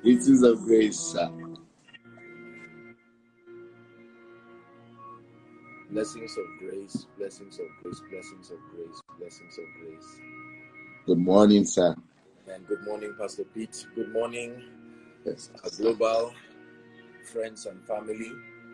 Blessings of grace, sir. Blessings of grace, blessings of grace, blessings of grace, blessings of grace. Good morning, sir. And good morning, Pastor Pete. Good morning, Yes, global friends and family.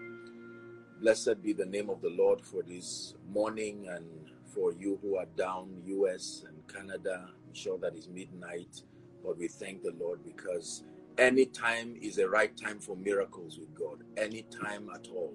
Blessed be the name of the Lord for this morning, and for you who are down US and Canada. I'm sure that is midnight, but we thank the Lord because any time is a right time for miracles with God. Any time at all.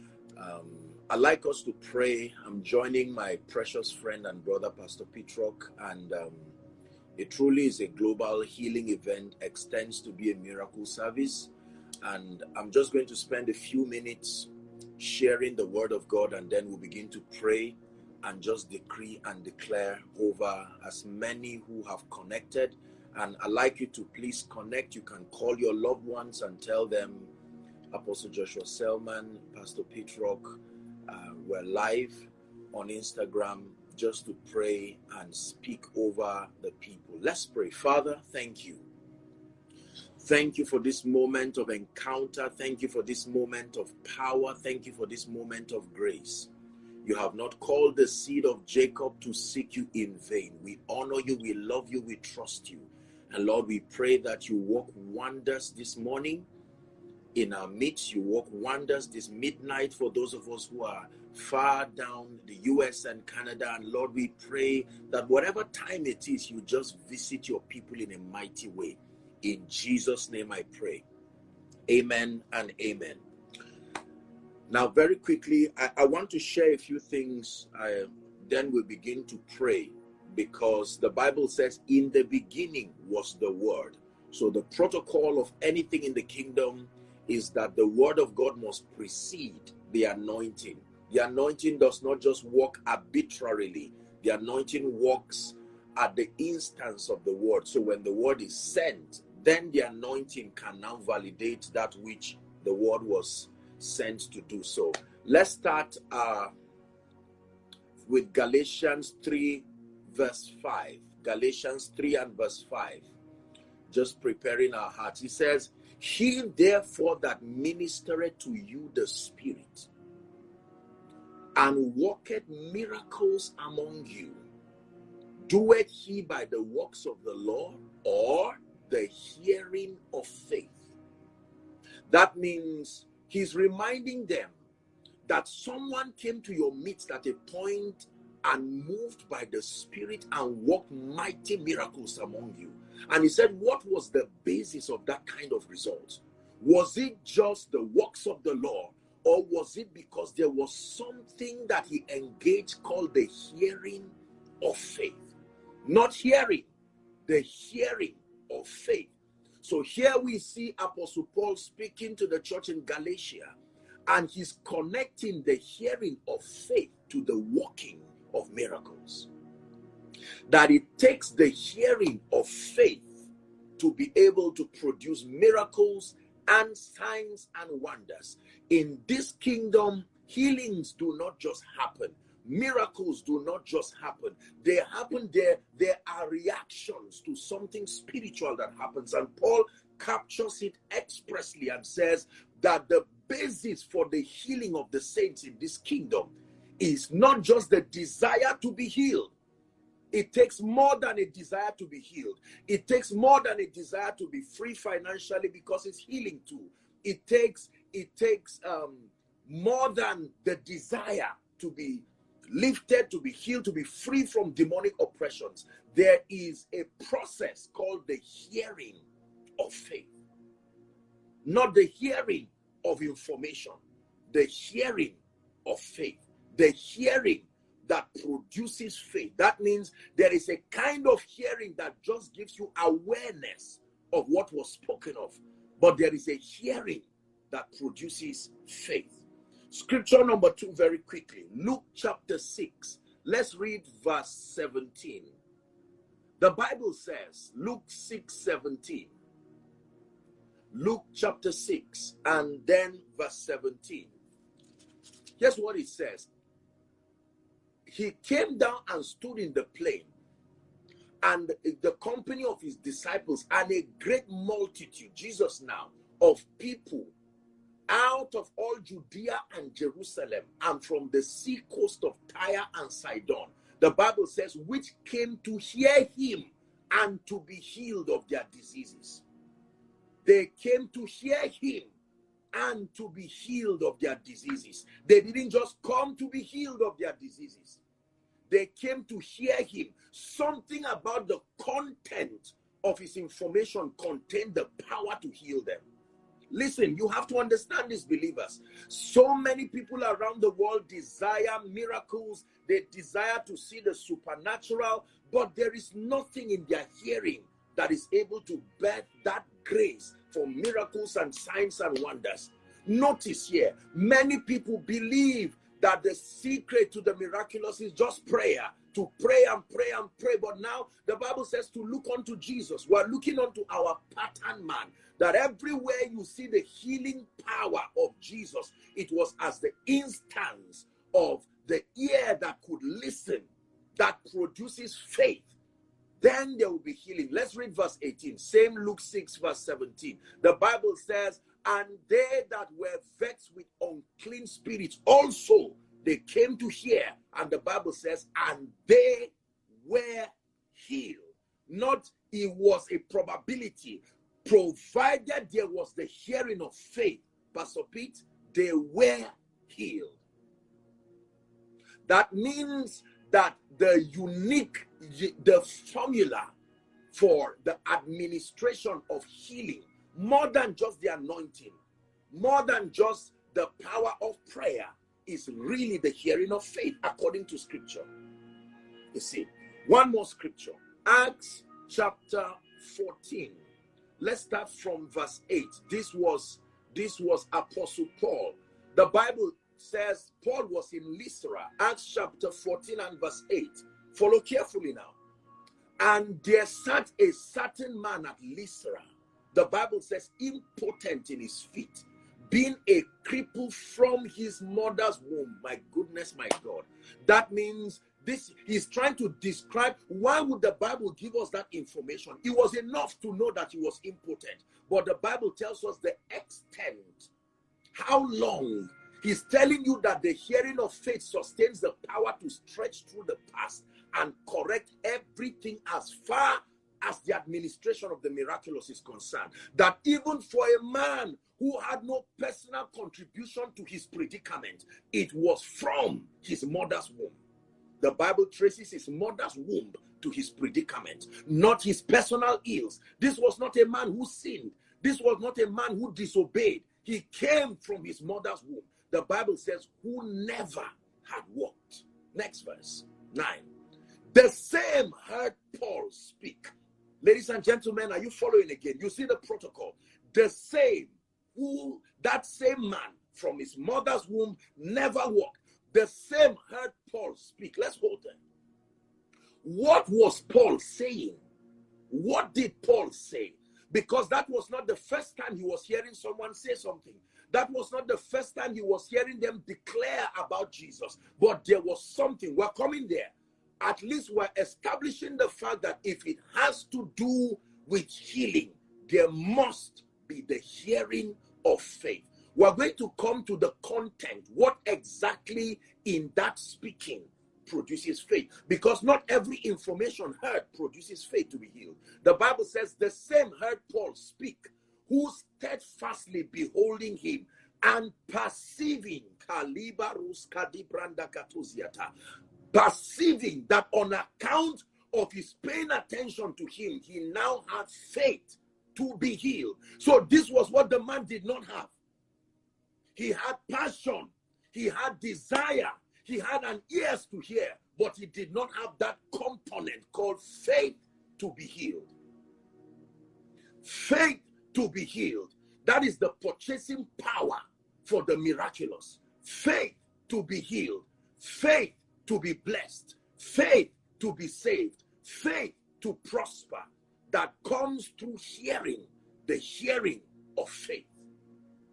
I'd like us to pray. I'm joining my precious friend and brother, Pastor Petrock, and it truly is a global healing event, extends to be a miracle service. And I'm just going to spend a few minutes sharing the word of God, and then we'll begin to pray and just decree and declare over as many who have connected. And I'd like you to please connect. You can call your loved ones and tell them, Apostle Joshua Selman, Pastor Petrock, we're live on Instagram just to pray and speak over the people. Let's pray. Father, thank you. Thank you for this moment of encounter. Thank you for this moment of power. Thank you for this moment of grace. You have not called the seed of Jacob to seek you in vain. We honor you, we love you, we trust you. And Lord, we pray that you work wonders this morning in our midst. You work wonders this midnight for those of us who are far down the US and Canada. And Lord, we pray that whatever time it is, you just visit your people in a mighty way. In Jesus' name I pray. Amen and amen. Now, very quickly, I want to share a few things. Then we'll begin to pray, because the Bible says, in the beginning was the Word. So the protocol of anything in the kingdom is that the word of God must precede the anointing. The anointing does not just walk arbitrarily. The anointing walks at the instance of the word. So when the word is sent, then the anointing can now validate that which the word was sent to do. So let's start with Galatians 3 verse 5. Galatians 3 and verse 5. Just preparing our hearts. He says, he therefore that ministereth to you the Spirit, and worketh miracles among you, doeth he by the works of the law, or the hearing of faith? That means he's reminding them that someone came to your midst at a point and moved by the Spirit and worked mighty miracles among you. And he said, what was the basis of that kind of result? Was it just the works of the law, or was it because there was something that he engaged called the hearing of faith? Not hearing, the hearing of faith. So here we see Apostle Paul speaking to the church in Galatia, and he's connecting the hearing of faith to the working of miracles. That it takes the hearing of faith to be able to produce miracles and signs and wonders. In this kingdom, healings do not just happen. Miracles do not just happen. They happen there. There are reactions to something spiritual that happens. And Paul captures it expressly and says that the basis for the healing of the saints in this kingdom is not just the desire to be healed. It takes more than a desire to be healed. It takes more than a desire to be free financially, because it's healing too. It takes more than the desire to be lifted, to be healed, to be free from demonic oppressions. There is a process called the hearing of faith. Not the hearing of information, the hearing of faith. The hearing that produces faith. That means there is a kind of hearing that just gives you awareness of what was spoken of. But there is a hearing that produces faith. Scripture number 2 very quickly. Luke chapter 6. Let's read verse 17. The Bible says, Luke 6:17. Luke chapter 6 and then verse 17. Here's what it says. He came down and stood in the plain, and the company of his disciples, and a great multitude, Jesus now, of people out of all Judea and Jerusalem, and from the sea coast of Tyre and Sidon, the Bible says, which came to hear him and to be healed of their diseases. They came to hear him and to be healed of their diseases. They didn't just come to be healed of their diseases. They came to hear him. Something about the content of his information contained the power to heal them. Listen, you have to understand this, believers. So many people around the world desire miracles. They desire to see the supernatural, but there is nothing in their hearing that is able to birth that grace for miracles and signs and wonders. Notice here, many people believe that the secret to the miraculous is just prayer, to pray and pray and pray. But now the Bible says to look unto Jesus. We're looking unto our pattern man, that everywhere you see the healing power of Jesus, it was as the instance of the ear that could listen, that produces faith. Then there will be healing. Let's read verse 18. Same Luke 6 verse 17. The Bible says, and they that were vexed with unclean spirits also, they came to hear. And the Bible says, and they were healed. Not it was a probability. Provided there was the hearing of faith, Pastor Pete, they were healed. That means that the formula for the administration of healing, more than just the anointing, more than just the power of prayer, is really the hearing of faith according to scripture. You see, one more scripture, Acts chapter 14. Let's start from verse 8. This was Apostle Paul. The Bible says Paul was in Lystra. Acts chapter 14 and verse 8. Follow carefully now. And there sat a certain man at Lystra. The Bible says impotent in his feet, being a cripple from his mother's womb. My goodness, my God. That means this, he's trying to describe, why would the Bible give us that information? It was enough to know that he was impotent. But the Bible tells us the extent, how long. He's telling you that the hearing of faith sustains the power to stretch through the past and correct everything as far as the administration of the miraculous is concerned. That even for a man who had no personal contribution to his predicament, it was from his mother's womb. The Bible traces his mother's womb to his predicament, not his personal ills. This was not a man who sinned. This was not a man who disobeyed. He came from his mother's womb. The Bible says, who never had walked. Next verse, 9. The same heard Paul speak. Ladies and gentlemen, are you following again? You see the protocol. The same, that same man from his mother's womb never walked. The same heard Paul speak. Let's hold them. What was Paul saying? What did Paul say? Because that was not the first time he was hearing someone say something. That was not the first time he was hearing them declare about Jesus. But there was something. We're coming there. At least we're establishing the fact that if it has to do with healing, there must be the hearing of faith. We're going to come to the content. What exactly in that speaking produces faith? Because not every information heard produces faith to be healed. The Bible says the same heard Paul speak, who steadfastly beholding him and perceiving perceiving that on account of his paying attention to him, he now had faith to be healed. So this was what the man did not have. He had passion, he had desire, he had an ears to hear, but he did not have that component called faith to be healed. Faith to be healed. That is the purchasing power for the miraculous. Faith to be healed. Faith to be blessed. Faith to be saved. Faith to prosper. That comes through hearing, the hearing of faith.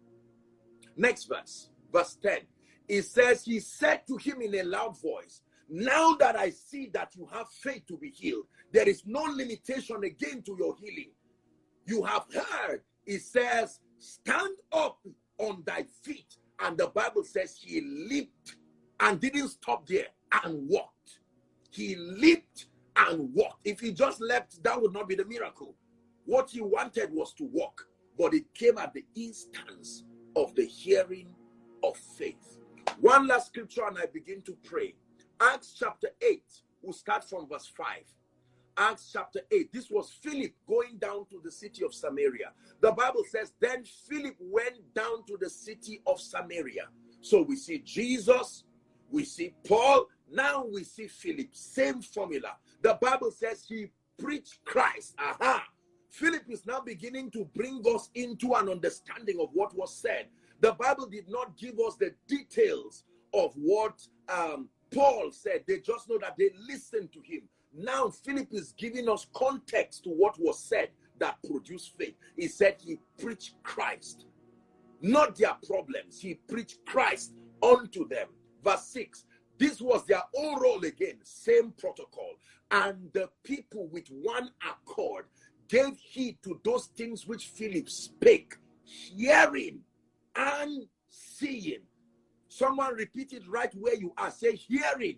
Next verse, verse 10. It says, he said to him in a loud voice. Now that I see that you have faith to be healed, there is no limitation again to your healing. You have heard, it says, stand up on thy feet. And the Bible says he leaped and didn't stop there and walked. He leaped and walked. If he just leapt, that would not be the miracle. What he wanted was to walk, but it came at the instance of the hearing of faith. One last scripture and I begin to pray. Acts chapter 8, we'll start from verse 5. Acts chapter 8, this was Philip going down to the city of Samaria. The Bible says, then Philip went down to the city of Samaria. So we see Jesus, we see Paul, now we see Philip, same formula. The Bible says he preached Christ. Philip is now beginning to bring us into an understanding of what was said. The Bible did not give us the details of what Paul said. They just know that they listened to him. Now Philip is giving us context to what was said that produced faith. He said he preached Christ, not their problems. He preached Christ unto them. Verse 6, this was their own role again, same protocol. And the people with one accord gave heed to those things which Philip spake, hearing and seeing. Someone repeat it right where you are. Say hearing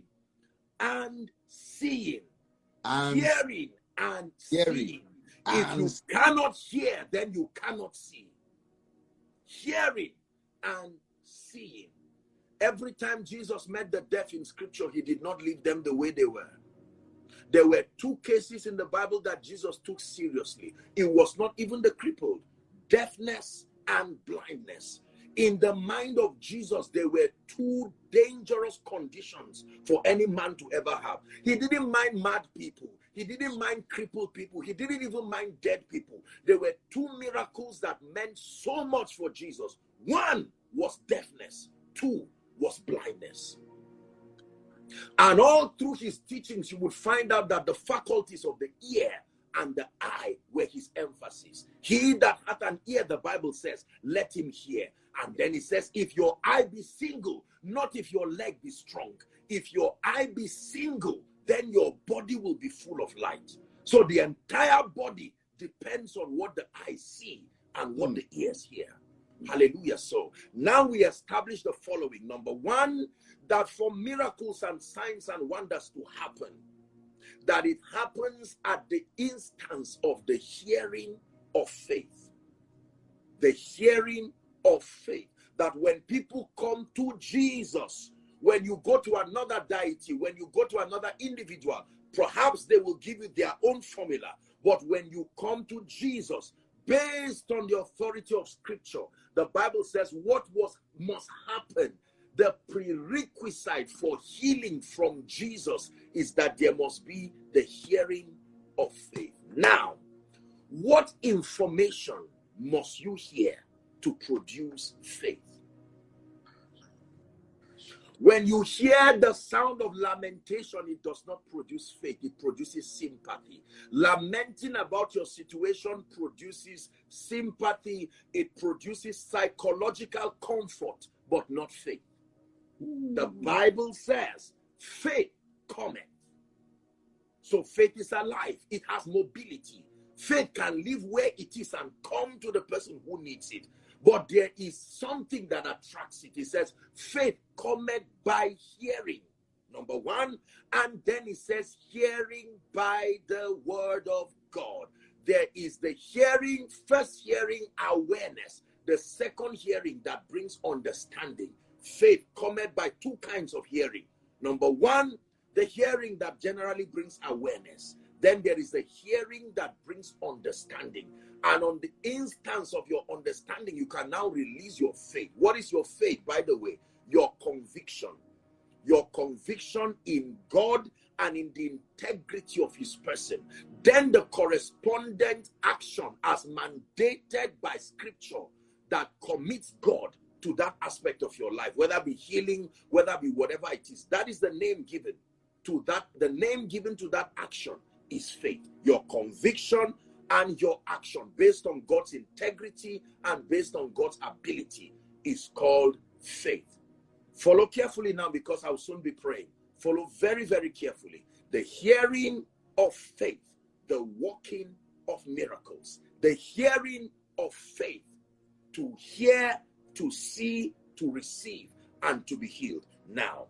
and seeing. And hearing and seeing. If you cannot hear, then you cannot see. Hearing and seeing. Every time Jesus met the deaf in scripture, he did not leave them the way they were. There were two cases in the Bible that Jesus took seriously. It was not even the crippled, deafness and blindness. In the mind of Jesus, there were two dangerous conditions for any man to ever have. He didn't mind mad people. He didn't mind crippled people. He didn't even mind dead people. There were two miracles that meant so much for Jesus. One was deafness. Two was blindness. And all through his teachings, you would find out that the faculties of the ear and the eye were his emphasis. He that hath an ear, the Bible says, let him hear. And then he says, if your eye be single, not if your leg be strong. If your eye be single, then your body will be full of light. So the entire body depends on what the eyes see and what the ears hear. Hallelujah. So now we establish the following. Number one, that for miracles and signs and wonders to happen, that it happens at the instance of the hearing of faith. The hearing of faith. That when people come to Jesus, when you go to another deity, when you go to another individual, perhaps they will give you their own formula. But when you come to Jesus, based on the authority of scripture, the Bible says what must happen. The prerequisite for healing from Jesus is that there must be the hearing of faith. Now, what information must you hear to produce faith? When you hear the sound of lamentation, it does not produce faith. It produces sympathy. Lamenting about your situation produces sympathy. It produces psychological comfort, but not faith. The Bible says faith cometh. So faith is alive. It has mobility. Faith can live where it is and come to the person who needs it. But there is something that attracts it. It says faith cometh by hearing. Number one. And then it says hearing by the word of God. There is the hearing, first hearing, awareness. The second hearing that brings understanding. Faith cometh by two kinds of hearing. Number one, the hearing that generally brings awareness. Then there is the hearing that brings understanding. And on the instance of your understanding, you can now release your faith. What is your faith, by the way? Your conviction. Your conviction in God and in the integrity of his person. Then the correspondent action as mandated by scripture that commits God to that aspect of your life, whether it be healing, whether it be whatever it is. That is the name given to that. The name given to that action is faith. Your conviction and your action based on God's integrity and based on God's ability is called faith. Follow carefully now because I'll soon be praying. Follow very, very carefully. The hearing of faith, the working of miracles. The hearing of faith, to hear, to see, to receive, and to be healed. Now,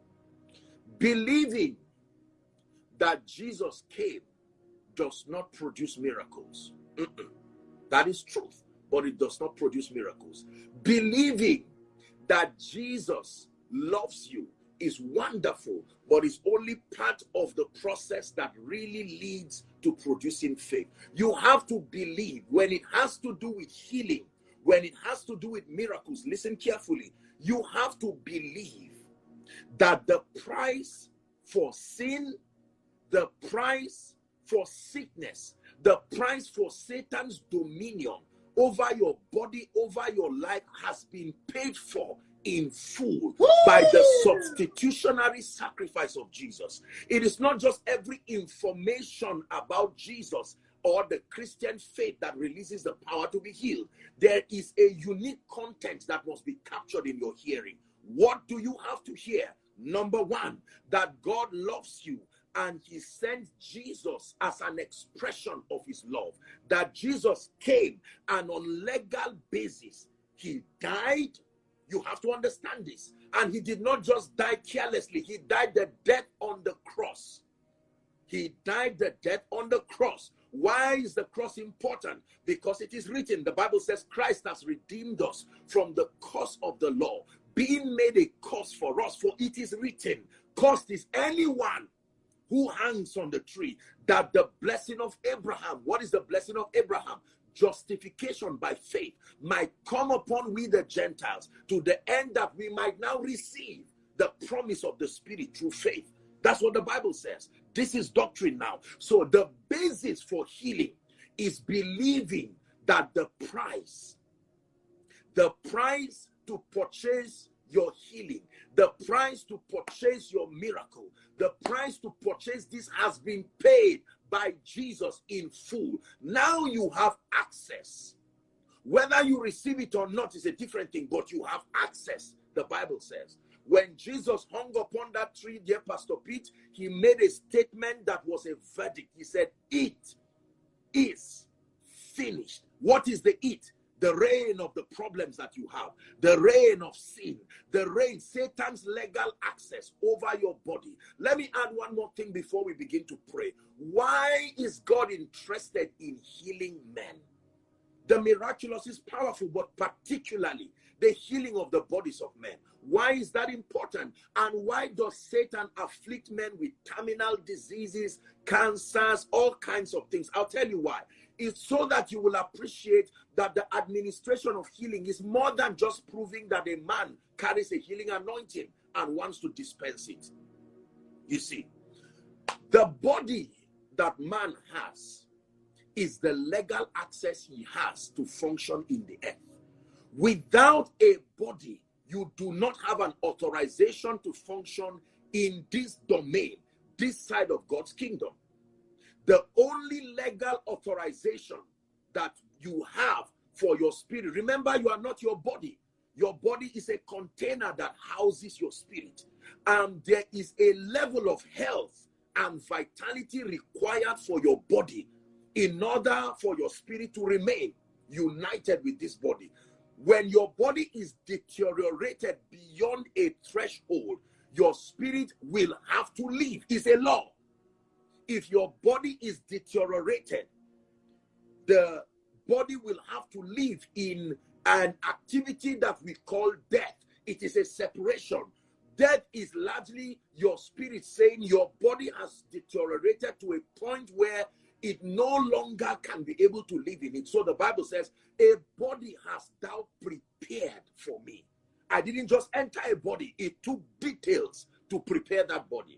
believing that Jesus came does not produce miracles. That is truth, but it does not produce miracles. Believing that Jesus loves you is wonderful, but it's only part of the process that really leads to producing faith. You have to believe. When it has to do with healing, when it has to do with miracles, listen carefully. You have to believe that the price for sin, the price for sickness, the price for Satan's dominion over your body, over your life, has been paid for in full by the substitutionary sacrifice of Jesus. It is not just every information about Jesus or the Christian faith that releases the power to be healed. There is a unique content that must be captured in your hearing. What do you have to hear? Number one, that God loves you and he sent Jesus as an expression of his love. That Jesus came and on legal basis, he died. You have to understand this. And he did not just die carelessly. He died the death on the cross. He died the death on the cross. Why is the cross important? Because it is written. The Bible says Christ has redeemed us from the curse of the law, being made a curse for us. For it is written, cursed is anyone who hangs on the tree, that the blessing of Abraham, what is the blessing of Abraham? Justification by faith might come upon we the Gentiles, to the end that we might now receive the promise of the Spirit through faith. That's what the Bible says. This is doctrine now. So the basis for healing is believing that the price to purchase your healing, the price to purchase your miracle, the price to purchase this has been paid by Jesus in full. Now you have access. Whether you receive it or not is a different thing, but you have access, the Bible says. When Jesus hung upon that tree, dear Pastor Pete, he made a statement that was a verdict. He said, "It is finished." What is the it? The reign of the problems that you have, the reign of sin, the reign, Satan's legal access over your body. Let me add one more thing before we begin to pray. Why is God interested in healing men? The miraculous is powerful, but particularly the healing of the bodies of men. Why is that important? And why does Satan afflict men with terminal diseases, cancers, all kinds of things? I'll tell you why. It's so that you will appreciate that the administration of healing is more than just proving that a man carries a healing anointing and wants to dispense it. You see, the body that man has is the legal access he has to function in the earth. Without a body, you do not have an authorization to function in this domain, this side of God's kingdom. The only legal authorization that you have for your spirit, remember, you are not your body. Your body is a container that houses your spirit. And there is a level of health and vitality required for your body in order for your spirit to remain united with this body. When your body is deteriorated beyond a threshold, your spirit will have to leave. It's a law. If your body is deteriorated, the body will have to live in an activity that we call death. It is a separation. Death is largely your spirit saying your body has deteriorated to a point where it no longer can be able to live in it. So the Bible says, a body hast thou prepared for me. I didn't just enter a body. It took details to prepare that body.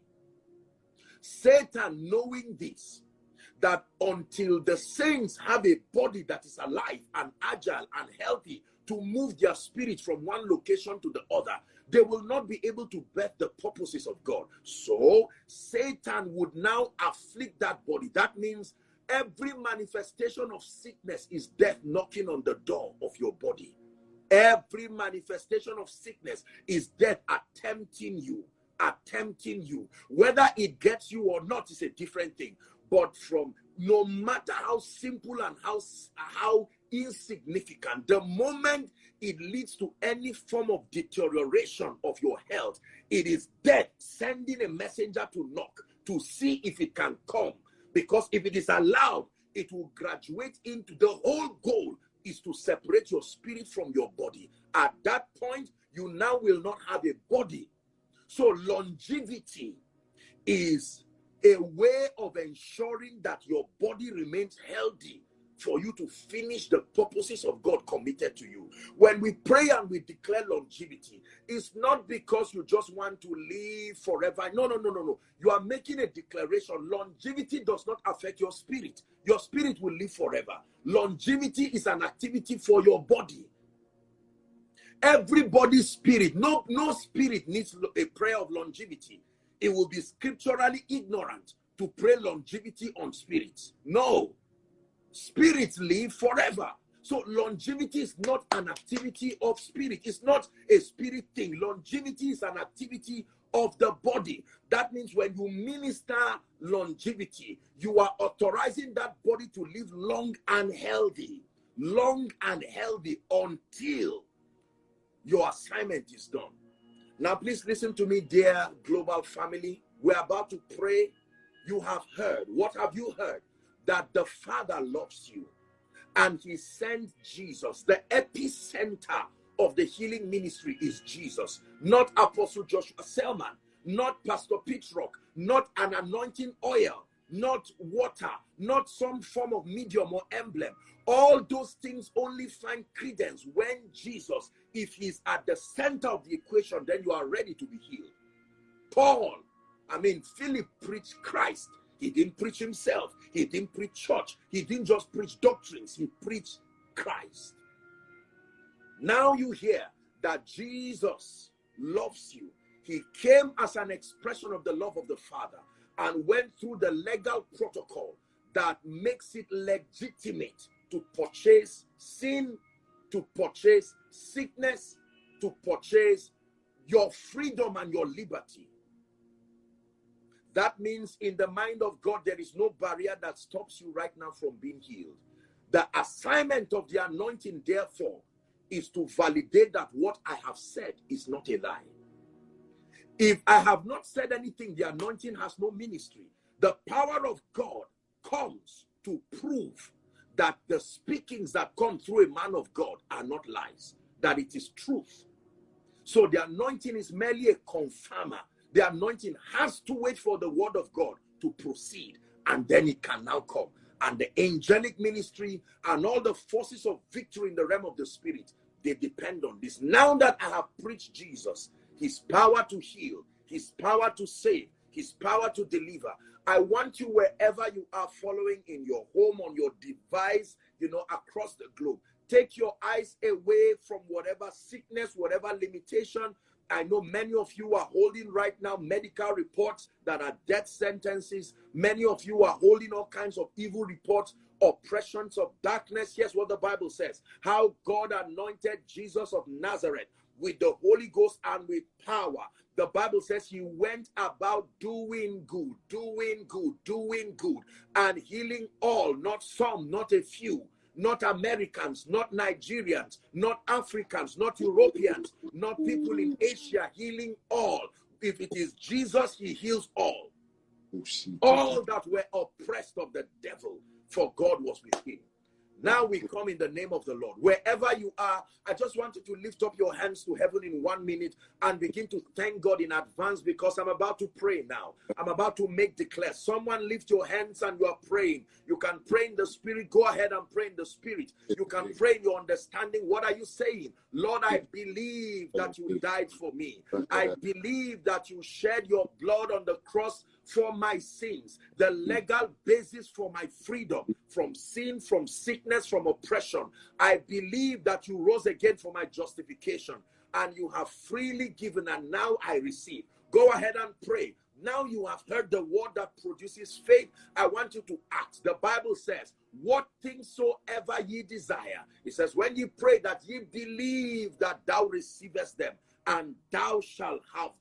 Satan, knowing this, that until the saints have a body that is alive and agile and healthy to move their spirit from one location to the other, they will not be able to birth the purposes of God. So Satan would now afflict that body. That means every manifestation of sickness is death knocking on the door of your body. Every manifestation of sickness is death attempting you. attempting you. Whether it gets you or not is a different thing. But from no matter how simple and how insignificant, the moment it leads to any form of deterioration of your health, it is death sending a messenger to knock to see if it can come. Because if it is allowed, it will graduate into the whole goal is to separate your spirit from your body. At that point, you now will not have a body. So longevity is a way of ensuring that your body remains healthy for you to finish the purposes of God committed to you. When we pray and we declare longevity, it's not because you just want to live forever. No. You are making a declaration. Longevity does not affect your spirit. Your spirit will live forever. Longevity is an activity for your body. Everybody's spirit, no spirit needs a prayer of longevity. It will be scripturally ignorant to pray longevity on spirits. No. Spirits live forever. So longevity is not an activity of spirit. It's not a spirit thing. Longevity is an activity of the body. That means when you minister longevity, you are authorizing that body to live long and healthy until your assignment is done. Now, please listen to me, dear global family. We're about to pray. You have heard. What have you heard? That the Father loves you and he sent Jesus. The epicenter of the healing ministry is Jesus, not Apostle Joshua Selman, not Pastor Pitrock, not an anointing oil, not water, not some form of medium or emblem. All those things only find credence when Jesus, if he's at the center of the equation, then you are ready to be healed. Philip preached Christ. He didn't preach himself. He didn't preach church. He didn't just preach doctrines. He preached Christ. Now you hear that Jesus loves you. He came as an expression of the love of the Father and went through the legal protocol that makes it legitimate to purchase sin, to purchase sickness, to purchase your freedom and your liberty. That means in the mind of God, there is no barrier that stops you right now from being healed. The assignment of the anointing, therefore, is to validate that what I have said is not a lie. If I have not said anything, the anointing has no ministry. The power of God comes to prove that the speakings that come through a man of God are not lies, that it is truth. So the anointing is merely a confirmer. The anointing has to wait for the word of God to proceed, and then it can now come. And the angelic ministry and all the forces of victory in the realm of the spirit, they depend on this. Now that I have preached Jesus, his power to heal, his power to save, his power to deliver, I want you, wherever you are following, in your home, on your device, across the globe, take your eyes away from whatever sickness, whatever limitation. I know many of you are holding right now medical reports that are death sentences. Many of you are holding all kinds of evil reports, oppressions of darkness. Here's what the Bible says: how God anointed Jesus of Nazareth with the Holy Ghost and with power. The Bible says he went about doing good, and healing all, not some, not a few, not Americans, not Nigerians, not Africans, not Europeans, not people in Asia, healing all. If it is Jesus, he heals all. All that were oppressed of the devil, for God was with him. Now we come in the name of the Lord. Wherever you are, I just want you to lift up your hands to heaven in 1 minute and begin to thank God in advance, because I'm about to pray now. I'm about to make declares. Someone lift your hands and you are praying. You can pray in the spirit. Go ahead and pray in the spirit. You can pray in your understanding. What are you saying? Lord, I believe that you died for me. I believe that you shed your blood on the cross for my sins, the legal basis for my freedom from sin, from sickness, from oppression. I believe that you rose again for my justification, and you have freely given, and now I receive. Go ahead and pray. Now you have heard the word that produces faith. I want you to act. The Bible says, what things soever ye desire. It says, when ye pray, that ye believe that thou receivest them, and thou shalt have them.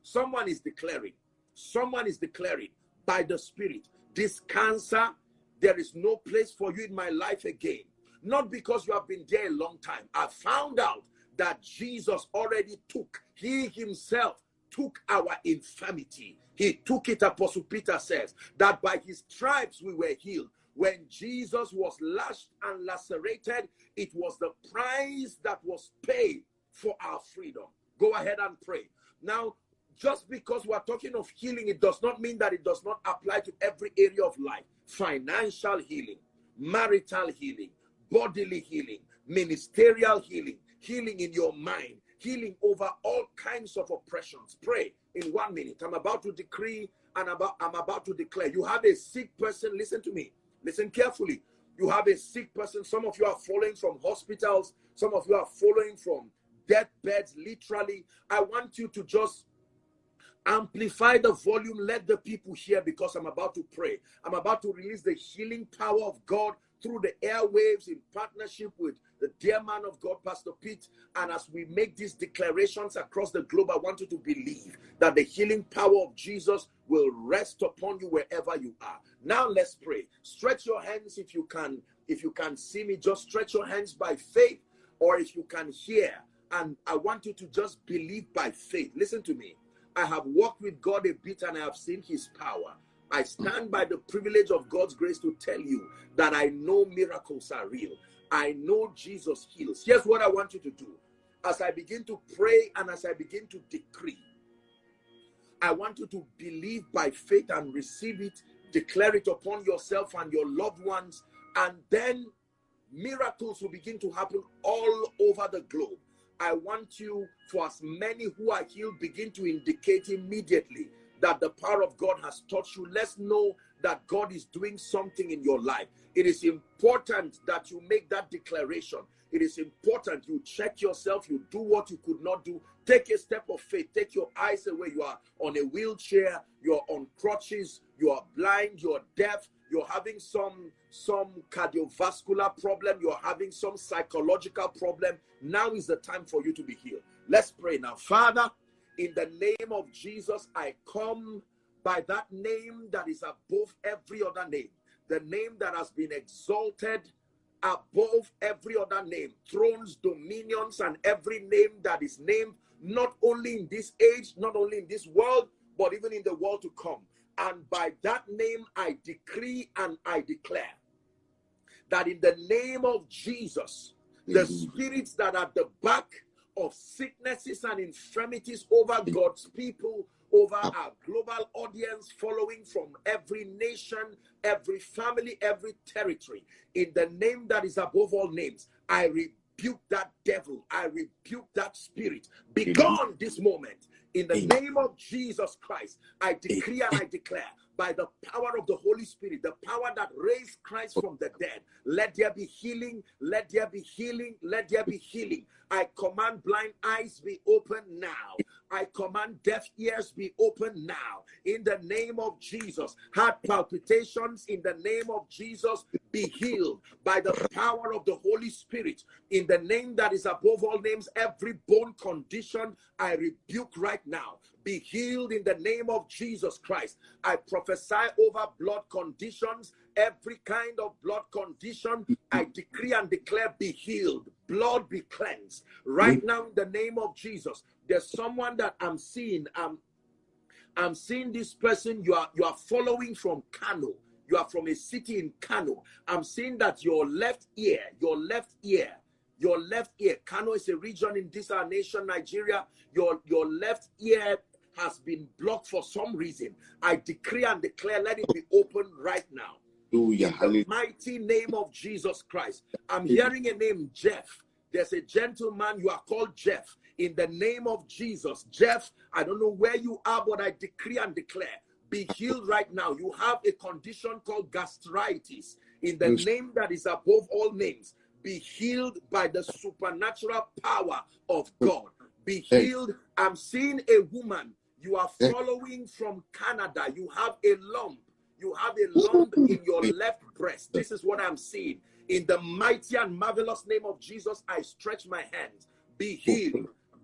Someone is declaring. Someone is declaring by the Spirit, this cancer, there is no place for you in my life again. Not because you have been there a long time. I found out that Jesus already took, he himself took our infirmity. He took it, Apostle Peter says, that by his stripes we were healed. When Jesus was lashed and lacerated, it was the price that was paid for our freedom. Go ahead and pray. Now, just because we are talking of healing, it does not mean that it does not apply to every area of life. Financial healing, marital healing, bodily healing, ministerial healing, healing in your mind, healing over all kinds of oppressions. Pray in 1 minute. I'm about to decree and I'm about to declare. You have a sick person. Listen to me. Listen carefully. You have a sick person. Some of you are following from hospitals. Some of you are following from deathbeds, literally. I want you to just amplify the volume. Let the people hear, because I'm about to pray. I'm about to release the healing power of God through the airwaves in partnership with the dear man of God, Pastor Pete. And as we make these declarations across the globe, I want you to believe that the healing power of Jesus will rest upon you wherever you are. Now let's pray. Stretch your hands if you can. If you can see me, just stretch your hands by faith, or if you can hear. And I want you to just believe by faith. Listen to me. I have walked with God a bit and I have seen his power. I stand by the privilege of God's grace to tell you that I know miracles are real. I know Jesus heals. Here's what I want you to do. As I begin to pray and as I begin to decree, I want you to believe by faith and receive it, declare it upon yourself and your loved ones, and then miracles will begin to happen all over the globe. I want you, for as many who are healed, begin to indicate immediately that the power of God has touched you. Let's know that God is doing something in your life. It is important that you make that declaration. It is important you check yourself, you do what you could not do. Take a step of faith. Take your eyes away. You are on a wheelchair, you're on crutches, you are blind, you're deaf, you're having some cardiovascular problem, you're having some psychological problem. Now is the time for you to be healed. Let's pray now. Father, in the name of Jesus, I come by that name that is above every other name, the name that has been exalted above every other name, thrones, dominions, and every name that is named, not only in this age, not only in this world, but even in the world to come. And by that name, I decree and I declare that in the name of Jesus, the spirits that are at the back of sicknesses and infirmities over God's people, over our global audience, following from every nation, every family, every territory, in the name that is above all names, I rebuke that devil. I rebuke that spirit. Be gone this moment. In the name of Jesus Christ, I decree and I declare, by the power of the Holy Spirit, the power that raised Christ from the dead, let there be healing, let there be healing, let there be healing. I command blind eyes be open now. I command deaf ears be open now. In the name of Jesus, heart palpitations, in the name of Jesus, be healed by the power of the Holy Spirit. In the name that is above all names, every bone condition, I rebuke right now. Be healed in the name of Jesus Christ. I prophesy over blood conditions, every kind of blood condition. I decree and declare, be healed. Blood be cleansed. Right now, in the name of Jesus, there's someone that I'm seeing. I'm seeing this person. You are following from Kano. You are from a city in Kano. I'm seeing that your left ear, Kano is a region in this our nation, Nigeria. Your left ear has been blocked for some reason. I decree and declare, let it be open right now. In the mighty name of Jesus Christ. I'm hearing a name, Jeff. There's a gentleman, you are called Jeff. In the name of Jesus, Jeff, I don't know where you are, but I decree and declare, be healed right now. You have a condition called gastritis. In the name that is above all names, be healed by the supernatural power of God. Be healed. I'm seeing a woman. You are following from Canada. You have a lump. You have a lump in your left breast. This is what I'm seeing. In the mighty and marvelous name of Jesus, I stretch my hands. Be healed.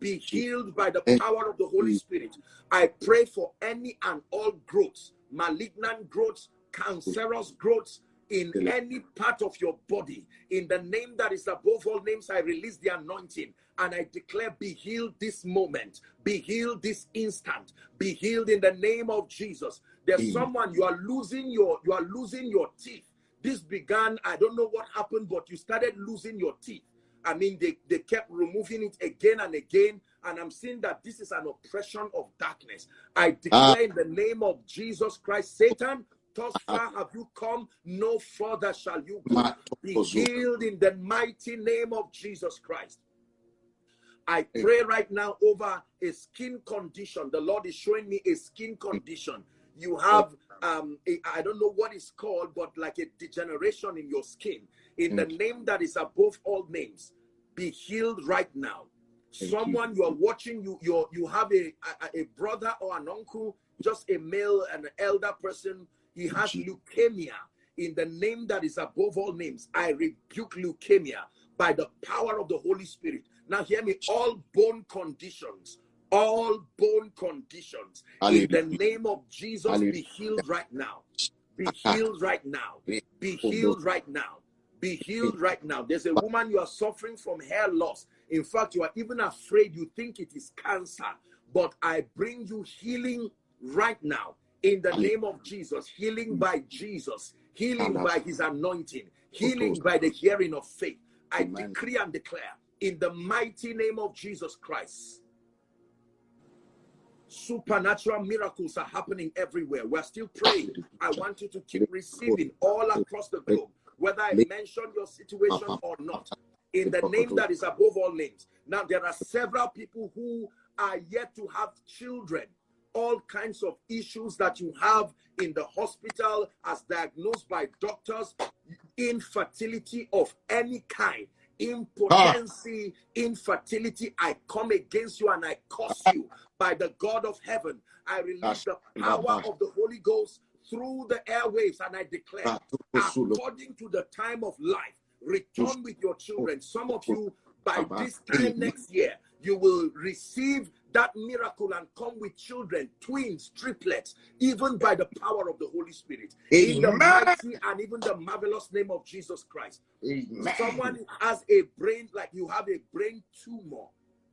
be healed by the power of the Holy Spirit. I pray for any and all growths, malignant growths, cancerous growths in any part of your body. In the name that is above all names, I release the anointing and I declare, be healed this moment, be healed this instant, be healed in the name of Jesus. There's someone, you are losing your teeth. This began, I don't know what happened, but you started losing your teeth. I mean, they kept removing it again and again. And I'm seeing that this is an oppression of darkness. I declare in the name of Jesus Christ, Satan, thus far have you come, no further shall you go. Be healed in the mighty name of Jesus Christ. I pray right now over a skin condition. The Lord is showing me a skin condition. You have, I don't know what it's called, but like a degeneration in your skin. In the name that is above all names, be healed right now. Someone you are watching, you have a brother or an uncle, just a male and an elder person. He has leukemia. In the name that is above all names, I rebuke leukemia by the power of the Holy Spirit. Now hear me, all bone conditions, in the name of Jesus, be healed right now. Be healed right now. Be healed right now. Be healed right now. There's a woman, you are suffering from hair loss. In fact, you are even afraid, you think it is cancer. But I bring you healing right now. In the name of Jesus, healing by Jesus, healing by his anointing, healing by the hearing of faith. I decree and declare in the mighty name of Jesus Christ. Supernatural miracles are happening everywhere. We're still praying. I want you to keep receiving all across the globe, whether I mention your situation or not, in the name that is above all names. Now, there are several people who are yet to have children. All kinds of issues that you have in the hospital as diagnosed by doctors, infertility of any kind, impotency, infertility, I come against you and I curse you by the God of heaven. I release the power of the Holy Ghost through the airwaves and I declare, according to the time of life, return with your children. Some of you, by this time next year, you will receive that miracle and come with children, twins, triplets, even by the power of the Holy Spirit. In the mighty and even the marvelous name of Jesus Christ. Someone has a brain, like you have a brain tumor.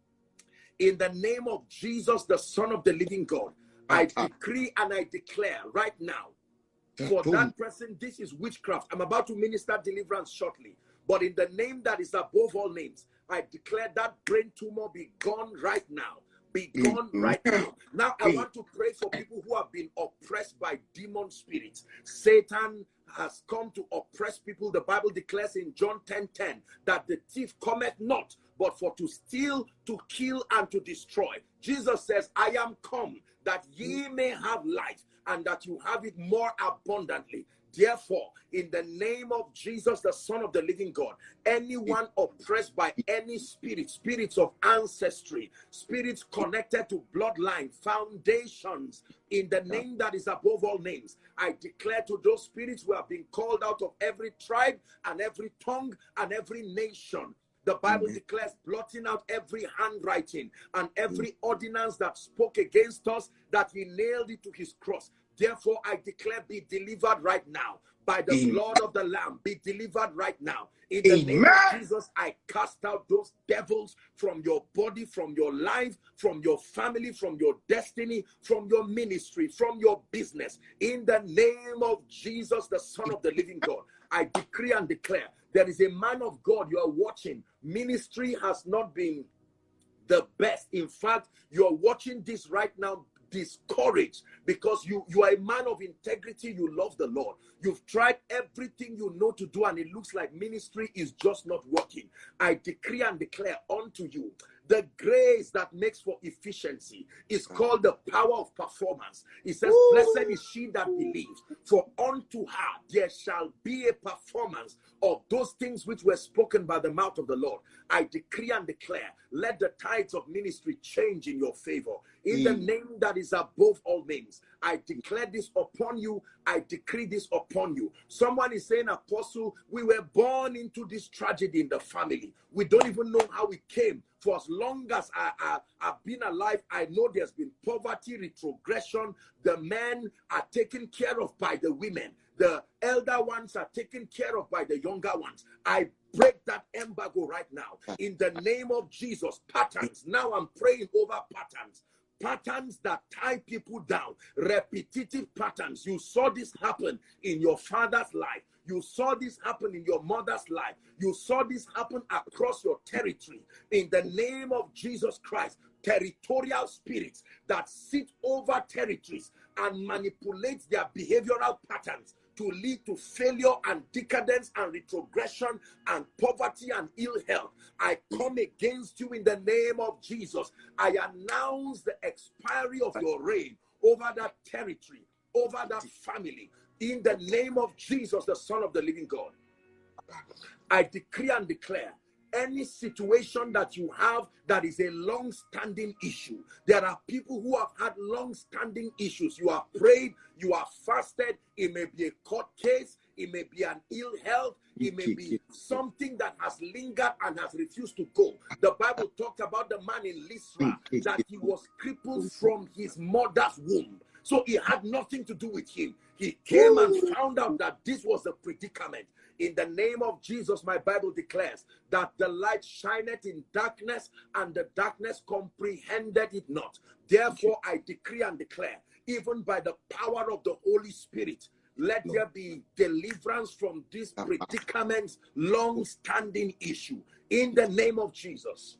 In the name of Jesus, the Son of the living God, I decree and I declare right now, for that person, this is witchcraft. I'm about to minister deliverance shortly. But in the name that is above all names, I declare that brain tumor be gone right now. Be gone right now. Now I want to pray for people who have been oppressed by demon spirits. Satan has come to oppress people. The Bible declares in John 10:10 that the thief cometh not, but for to steal, to kill, and to destroy. Jesus says, I am come that ye may have life, and that you have it more abundantly. Therefore, in the name of Jesus, the Son of the living God, anyone oppressed by any spirit, spirits of ancestry, spirits connected to bloodline, foundations, in the name that is above all names, I declare to those spirits who have been called out of every tribe and every tongue and every nation, the Bible declares, blotting out every handwriting and every ordinance that spoke against us, that he nailed it to his cross. Therefore, I declare, be delivered right now. By the blood of the Lamb, be delivered right now. In the name of Jesus, I cast out those devils from your body, from your life, from your family, from your destiny, from your ministry, from your business. In the name of Jesus, the Son of the living God, I decree and declare, there is a man of God you are watching. Ministry has not been the best. In fact, you are watching this right now discouraged because you are a man of integrity. You love the Lord. You've tried everything you know to do and it looks like ministry is just not working. I decree and declare unto you, the grace that makes for efficiency is called the power of performance. It says, blessed is she that believes, for unto her there shall be a performance of those things which were spoken by the mouth of the Lord. I decree and declare, let the tides of ministry change in your favor. In the name that is above all names, I declare this upon you. I decree this upon you. Someone is saying, Apostle, we were born into this tragedy in the family. We don't even know how it came. For as long as I've been alive, I know there's been poverty, retrogression. The men are taken care of by the women. The elder ones are taken care of by the younger ones. I break that embargo right now in the name of Jesus. Patterns. Now I'm praying over patterns. Patterns that tie people down. Repetitive patterns. You saw this happen in your father's life. You saw this happen in your mother's life. You saw this happen across your territory. In the name of Jesus Christ, territorial spirits that sit over territories and manipulate their behavioral patterns to lead to failure and decadence and retrogression and poverty and ill health. I come against you in the name of Jesus. I announce the expiry of your reign over that territory, over that family, in the name of Jesus, the Son of the living God. I decree and declare, any situation that you have that is a long-standing issue. There are people who have had long-standing issues. You have prayed, you have fasted. It may be a court case, it may be an ill health, it may be something that has lingered and has refused to go. The Bible talked about the man in Lystra, that he was crippled from his mother's womb. So it had nothing to do with him. He came and found out that this was the predicament. In the name of Jesus, my Bible declares that the light shineth in darkness, and the darkness comprehended it not. Therefore, I decree and declare, even by the power of the Holy Spirit, let there be deliverance from this predicament, long-standing issue. In the name of Jesus.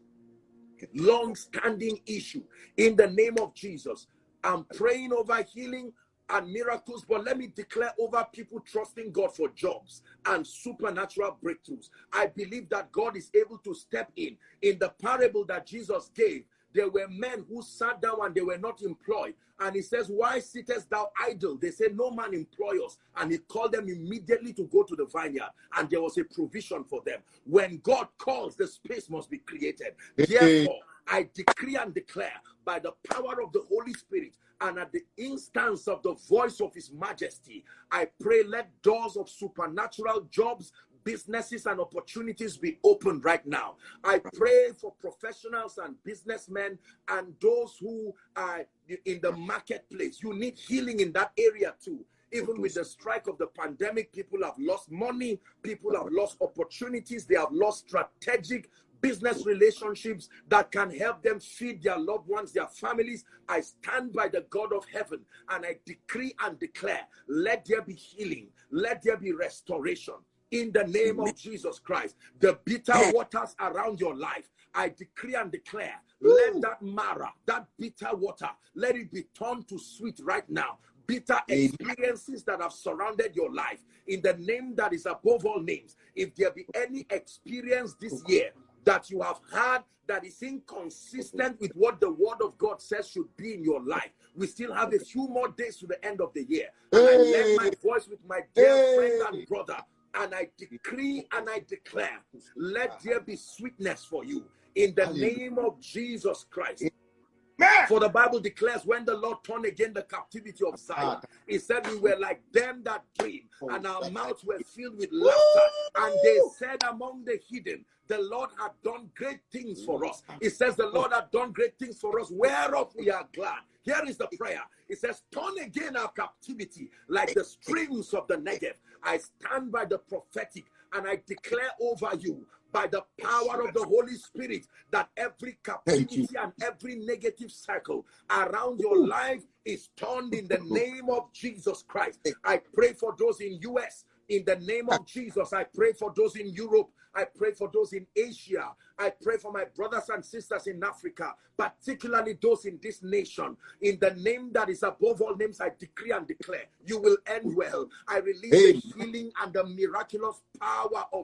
Long-standing issue. In the name of Jesus. I'm praying over healing and miracles, but let me declare over people trusting God for jobs and supernatural breakthroughs. I believe that God is able to step in. In the parable that Jesus gave, there were men who sat down and they were not employed. And he says, why sittest thou idle? They said, no man employ us. And he called them immediately to go to the vineyard. And there was a provision for them. When God calls, the space must be created. Therefore, I decree and declare by the power of the Holy Spirit and at the instance of the voice of His Majesty, I pray let doors of supernatural jobs, businesses and opportunities be opened right now. I pray for professionals and businessmen and those who are in the marketplace. You need healing in that area too. Even with the strike of the pandemic, people have lost money, people have lost opportunities, they have lost strategic business relationships that can help them feed their loved ones, their families. I stand by the God of heaven and I decree and declare, let there be healing, let there be restoration. In the name of Jesus Christ, the bitter waters around your life, I decree and declare, let that Mara, that bitter water, let it be turned to sweet right now. Bitter experiences that have surrounded your life, in the name that is above all names. If there be any experience this year that you have had that is inconsistent with what the word of God says should be in your life, we still have a few more days to the end of the year. And I lend my voice with my dear friend and brother, and I decree and I declare, let there be sweetness for you in the name of Jesus Christ. For the Bible declares, when the Lord turned again the captivity of Zion, He said we were like them that dream, and our mouths were filled with laughter. And they said among the heathen, the Lord had done great things for us. It says the Lord had done great things for us, whereof we are glad. Here is the prayer. It says, turn again our captivity like the streams of the Negev. I stand by the prophetic and I declare over you, by the power of the Holy Spirit, that every captivity and every negative cycle around your life is turned in the name of Jesus Christ. I pray for those in US. In the name of Jesus, I pray for those in Europe. I pray for those in Asia. I pray for my brothers and sisters in Africa, particularly those in this nation. In the name that is above all names, I decree and declare, you will end well. I release the healing and the miraculous power of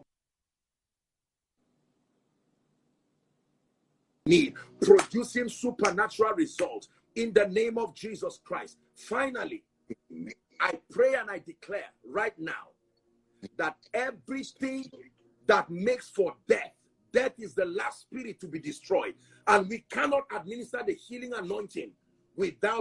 need, producing supernatural results in the name of Jesus Christ. Finally, I pray and I declare right now that everything that makes for death, death is the last spirit to be destroyed, and we cannot administer the healing anointing without the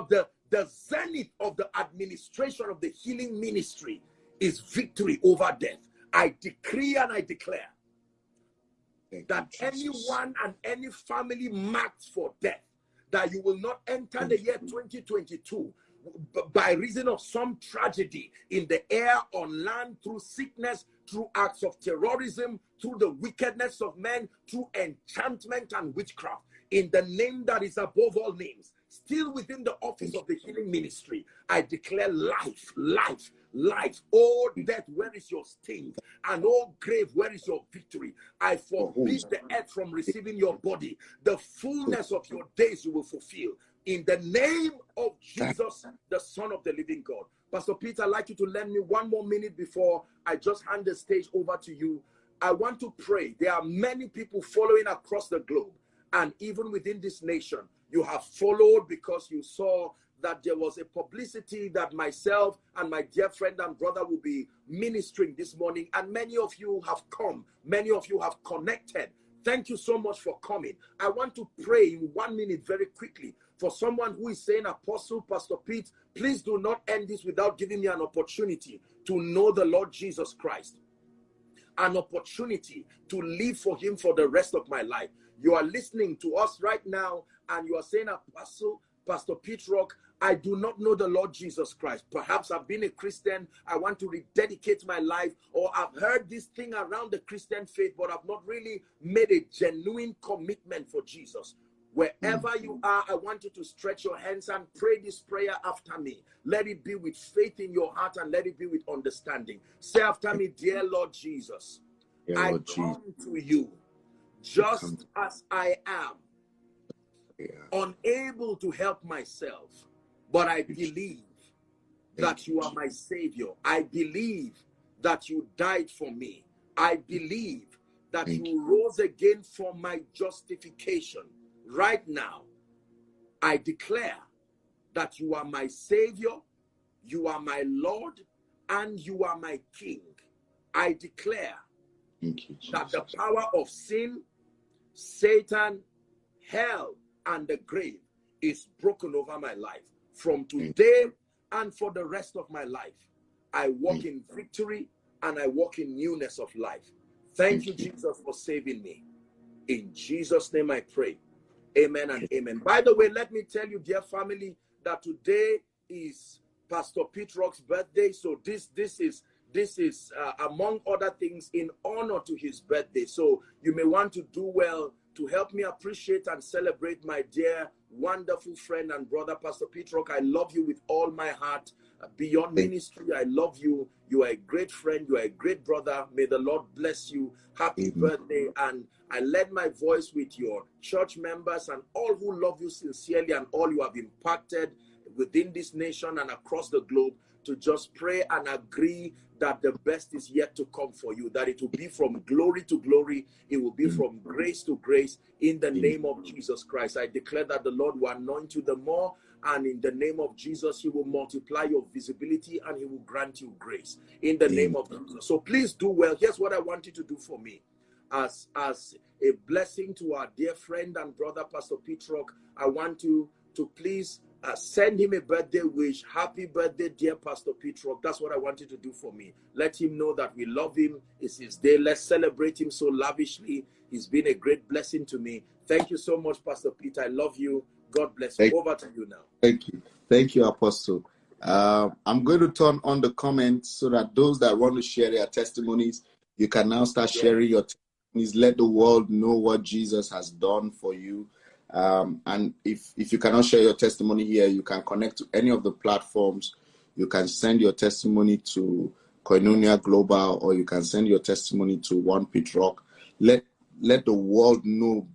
The zenith of the administration of the healing ministry is victory over death. I decree and I declare that anyone and any family marked for death, that you will not enter the year 2022 by reason of some tragedy in the air, on land, through sickness, through acts of terrorism, through the wickedness of men, through enchantment and witchcraft. In the name that is above all names, still within the office of the healing ministry, I declare life, life, life. Oh death, where is your sting? And oh grave, where is your victory? I forbid the earth from receiving your body. The fullness of your days you will fulfill. In the name of Jesus, the Son of the living God. Pastor Peter, I'd like you to lend me 1 more minute before I just hand the stage over to you. I want to pray. There are many people following across the globe, and even within this nation. You have followed because you saw that there was a publicity that myself and my dear friend and brother will be ministering this morning. And many of you have come. Many of you have connected. Thank you so much for coming. I want to pray in 1 minute very quickly for someone who is saying, Apostle, Pastor Pete, please do not end this without giving me an opportunity to know the Lord Jesus Christ. An opportunity to live for him for the rest of my life. You are listening to us right now and you are saying, Apostle, Pastor Pete Rock, I do not know the Lord Jesus Christ. Perhaps I've been a Christian. I want to rededicate my life, or I've heard this thing around the Christian faith, but I've not really made a genuine commitment for Jesus. Wherever you are, I want you to stretch your hands and pray this prayer after me. Let it be with faith in your heart and let it be with understanding. Say after me, dear Lord Jesus, I come to you just as I am, unable to help myself, but I believe that you are my Savior. I believe that you died for me. I believe that you rose again for my justification. Right now, I declare that you are my Savior, you are my Lord, and you are my King. I declare that the power of sin, Satan, hell, and the grave is broken over my life. From today and for the rest of my life, I walk in victory and I walk in newness of life. Thank you, Jesus, for saving me. In Jesus' name I pray. Amen and amen. By the way, let me tell you, dear family, that today is Pastor Pete Rock's birthday. So this is among other things in honor to his birthday. So you may want to do well to help me appreciate and celebrate my dear, wonderful friend and brother, Pastor Pete Rock. I love you with all my heart. Beyond ministry, I love you. You are a great friend. You are a great brother. May the Lord bless you. Happy birthday. And I led my voice with your church members and all who love you sincerely and all you have impacted within this nation and across the globe to just pray and agree that the best is yet to come for you, that it will be from glory to glory, it will be from grace to grace, in the name of Jesus Christ. I declare that the Lord will anoint you the more, and in the name of Jesus, he will multiply your visibility and he will grant you grace, in the name of Jesus. So please do well. Here's what I want you to do for me. As a blessing to our dear friend and brother, Pastor Pete Rock, I want you to please send him a birthday wish. Happy birthday, dear Pastor Pete Rock. That's what I want you to do for me. Let him know that we love him. It's his day. Let's celebrate him so lavishly. He's been a great blessing to me. Thank you so much, Pastor Pete. I love you. God bless you. Over to you now. Thank you. Thank you, Apostle. I'm going to turn on the comments so that those that want to share their testimonies, you can now start sharing your testimonies. Let the world know what Jesus has done for you. And if you cannot share your testimony here, you can connect to any of the platforms. You can send your testimony to Koinonia Global, or you can send your testimony to One Pete Rock. Let the world know.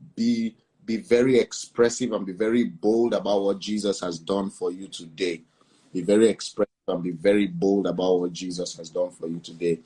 Be very expressive and be very bold about what Jesus has done for you today. Be very expressive and be very bold about what Jesus has done for you today.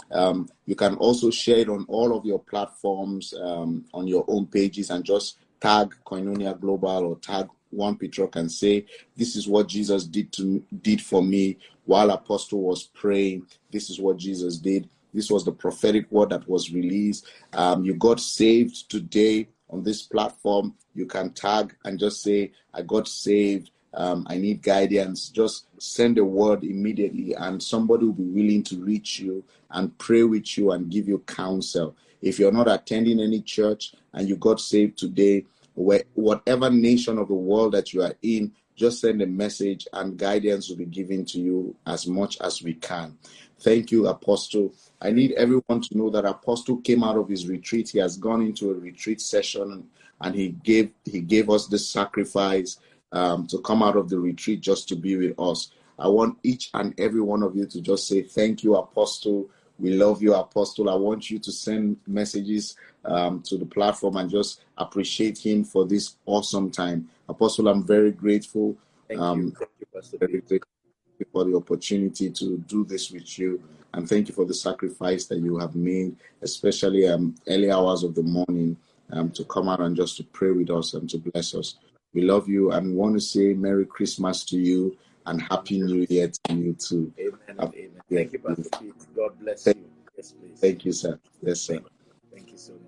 You can also share it on all of your platforms, on your own pages, and just tag Koinonia Global or tag One Pete Rock and say, this is what Jesus did for me while Apostle was praying. This is what Jesus did. This was the prophetic word that was released. You got saved today on this platform. You can tag and just say, I got saved I need guidance, just send a word immediately, and somebody will be willing to reach you and pray with you and give you counsel. If you're not attending any church and you got saved today, whatever nation of the world that you are in, just send a message and guidance will be given to you as much as we can. Thank you, Apostle. I need everyone to know that Apostle came out of his retreat. He has gone into a retreat session, and he gave us this sacrifice to come out of the retreat just to be with us. I want each and every one of you to just say, thank you, Apostle. We love you, Apostle. I want you to send messages to the platform and just appreciate him for this awesome time. Apostle, I'm very grateful. Thank you, Pastor very grateful for the opportunity to do this with you. And thank you for the sacrifice that you have made, especially early hours of the morning, to come out and just to pray with us and to bless us. We love you and want to say Merry Christmas to you and Happy New Year to you too. Amen and amen. Thank you, Pastor Pete. God bless you. Yes, please. Thank you, sir. Yes, sir. Thank you so much.